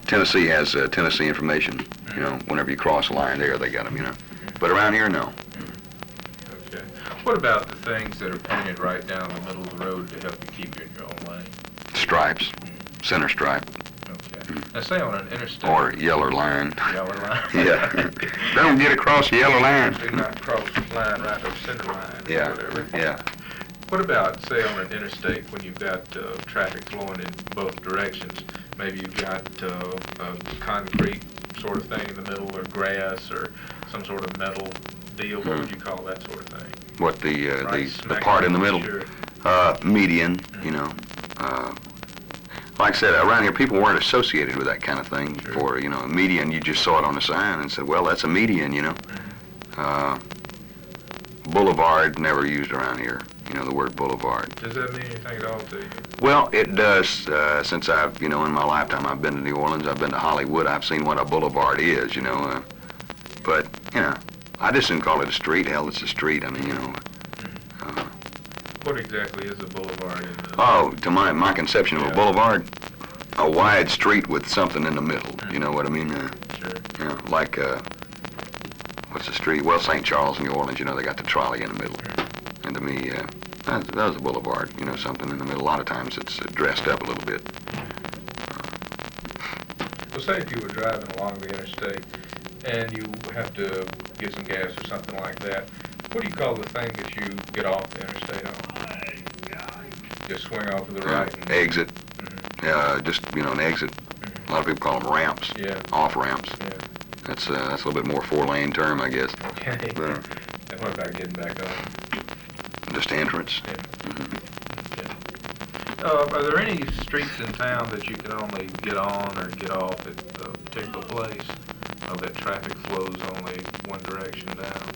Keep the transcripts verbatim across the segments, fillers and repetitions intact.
Tennessee has uh, Tennessee information. You know, whenever you cross the line there, they got them. You know, but around here, no. Okay. What about the things that are painted right down the middle of the road to help you keep you in your own lane? Stripes, center stripe. Okay. Now, say on an interstate. Or yellow line. Yellow line. Yeah. Don't get across the yellow line. Do not cross the line right to the center line. Yeah. Or whatever. Yeah. What about, say, on an interstate when you've got uh, traffic flowing in both directions? Maybe you've got uh, a concrete sort of thing in the middle, or grass, or some sort of metal deal. What Hmm. would you call that sort of thing? What the uh, Right the the smack part in the middle? Sure. Uh, median. You know. Uh, like I said, around here people weren't associated with that kind of thing. Sure. For you know, a median, you just saw it on the sign and said, well, that's a median. You know. Uh, boulevard never used around here. You know, the word boulevard. Does that mean anything at all to you? Well, it does. Uh, since I've, you know, in my lifetime, I've been to New Orleans, I've been to Hollywood, I've seen what a boulevard is, you know. Uh, but, you know, I just didn't call it a street. Hell, it's a street. I mean, you know. Uh, What exactly is a boulevard? In the oh, to my my conception of Yeah. a boulevard, a wide street with something in the middle. You know what I mean? Uh, Sure. you know, like, uh, what's the street? Well, Saint Charles, New Orleans, you know, they got the trolley in the middle. And to me, uh, that, that was a boulevard, you know, something in the middle. A lot of times it's uh, dressed up a little bit. Well, say if you were driving along the interstate and you have to get some gas or something like that, what do you call the thing that you get off the interstate on? Just swing off to the Uh, right and... exit, Mhm. uh, just, you know, an exit. A lot of people call them ramps, Yeah. off ramps. Yeah. That's, uh, that's a little bit more four-lane term, I guess. Okay. But, uh, And what about getting back on? just entrance. Yeah. Mhm. Yeah. Uh, are there any streets in town that you can only get on or get off at a particular place? Or that traffic flows only one direction down?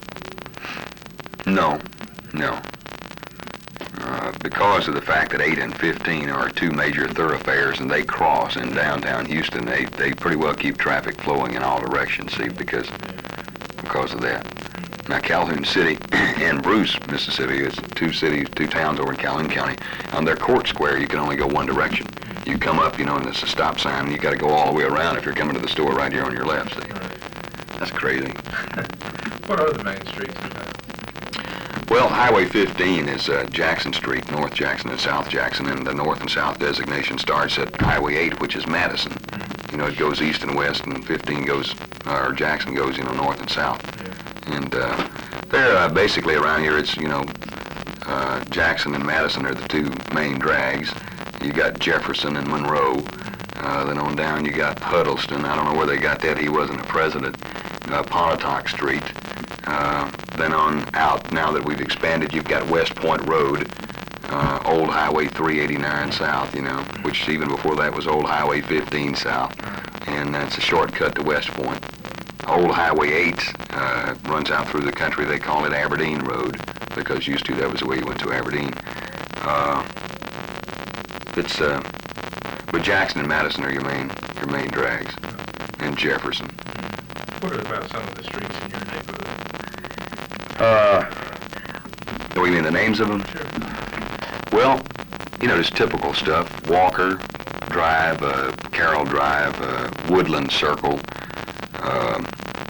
No, no. Uh, because of the fact that eight and fifteen are two major thoroughfares and they cross in downtown Houston, they, they pretty well keep traffic flowing in all directions, see, because, because of that. Now, Calhoun City and Bruce, Mississippi, is two cities, two towns over in Calhoun County. On their court square, you can only go one direction. You come up, you know, and it's a stop sign, and you got to go all the way around if you're coming to the store right here on your left, see. Right. That's crazy. What are the main streets in town? Well, Highway fifteen is uh, Jackson Street, North Jackson and South Jackson, and the north and south designation starts at Highway eight, which is Madison. You know, it goes east and west, and fifteen goes, uh, or Jackson goes, you know, north and south. Yeah. And uh, they're uh, basically around here, it's, you know, uh, Jackson and Madison are the two main drags. You got Jefferson and Monroe. Uh, then on down you got Huddleston. I don't know where they got that. He wasn't a president. Uh, Pontotoc Street. Uh, then on out, now that we've expanded, you've got West Point Road, uh, Old Highway three eighty-nine South, you know, which even before that was Old Highway fifteen South. And that's a shortcut to West Point. Old Highway eight uh, runs out through the country. They call it Aberdeen Road because used to that was the way you went to Aberdeen. Uh, it's uh, but Jackson and Madison are your main your main drags, and Jefferson. What about some of the streets in your neighborhood? Uh, do you mean the names of them? Sure. Well, you know, just typical stuff. Walker Drive, uh, Carroll Drive, uh, Woodland Circle, uh,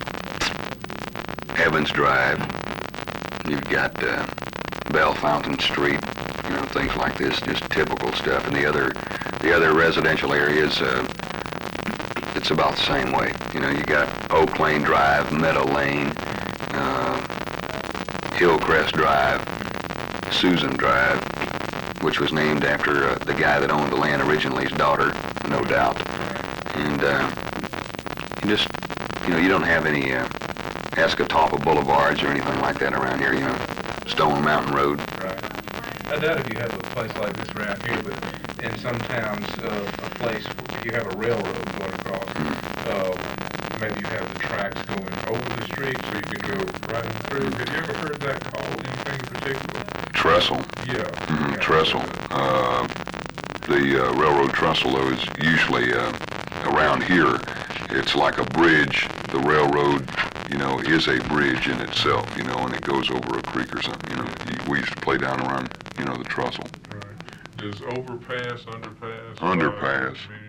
Evans Drive. You've got uh, Bell Fountain Street, you know, things like this, just typical stuff. And the other, the other residential areas, uh, it's about the same way. You know, you got Oak Lane Drive, Meadow Lane, uh, Hillcrest Drive, Susan Drive, which was named after uh, the guy that owned the land originally, his daughter, no doubt. And uh, you just, you know, you don't have any uh, Escatawpa Boulevards or anything like that around here, you know, Stone Mountain Road. Right. I doubt if you have a place like this around here, but in some towns, uh, a place, if you have a railroad going across, uh, maybe you have the tracks going over the street so you can go right in through. Have you ever heard that called anything in particular? Trestle. Yeah. Mm-hmm. Yeah. Trestle. Uh, the uh, railroad trestle, though, is usually uh, around here. It's like a bridge. The railroad, you know, is a bridge in itself, you know, and it goes over a creek or something. You know, we used to play down around, you know, the trestle. Right. Does overpass, underpass? Underpass. I mean,